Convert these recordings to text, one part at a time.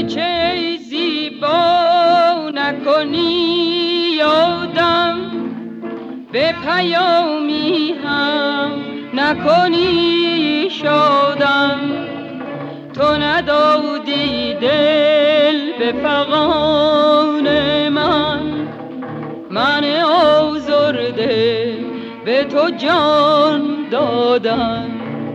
چه زیبا نکنی یادم، به پیامی هم نکنی شادم. تو ندادی دل به فغان من آزرده به تو جان دادم.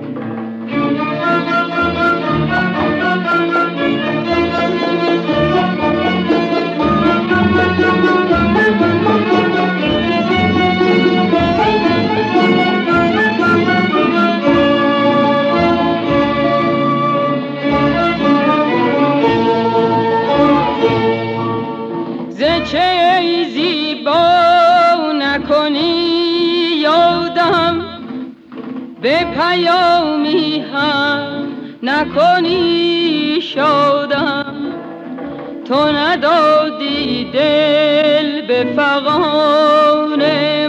چه زیبا نکنی یادم، به پیامی هم نکنی شادم. تو ندادی دل به فغان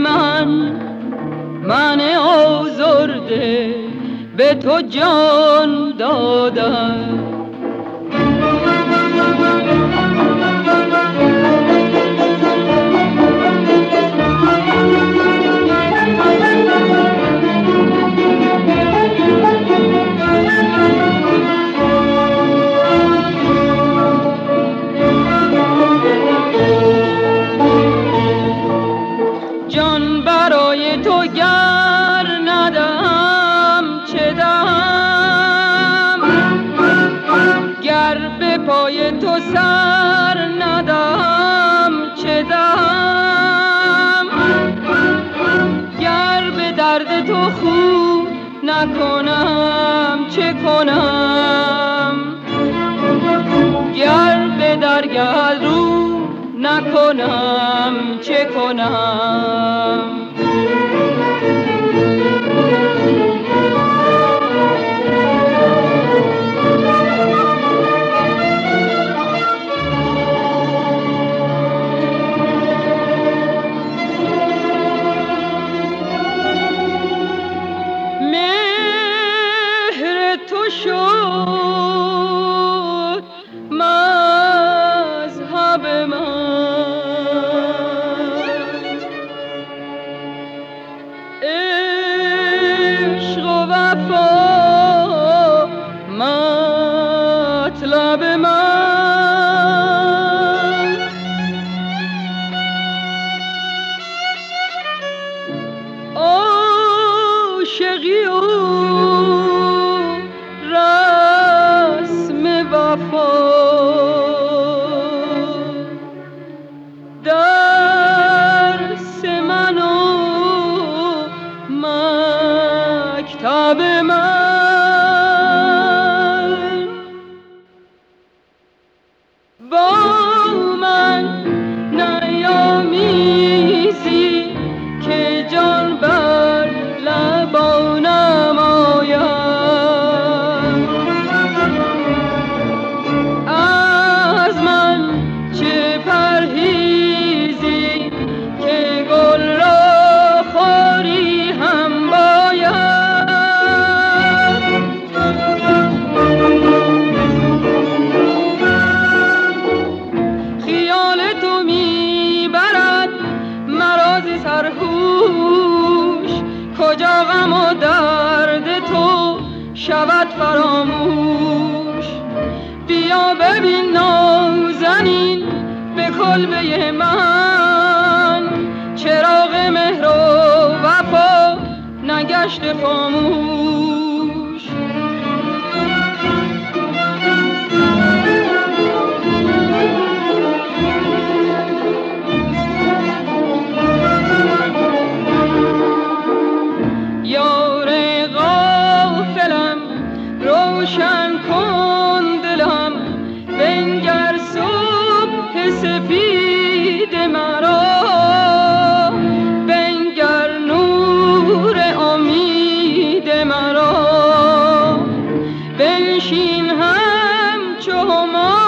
من آزرده به تو جان دادم. جان برای تو گر ندم چه دهم، گر به پای تو سر ندم چه دهم، گر به درد تو خو نکنم چه کنم، گر به درگه رو نکنم چه کنم. مهر تو شد مذهب عشق و وفا مطلب من. عاشقی و رسم وفا درس من و مکتب من. با من نیامیزی که جان بر لبانم آید، از من چه پرهیزی که گل را خاری هم باید. خیال تو میبرد مرا ز سرهوش، کجا غم و درد تو شود فراموش. بیا ببین نازنین به کلبه من، چراغ مهر و وفا نگشته خاموش. یار غافلم روشن کن دلم، بنگر صبح سفید مرا، بنگر نور امید مرا. بنشین همچو ما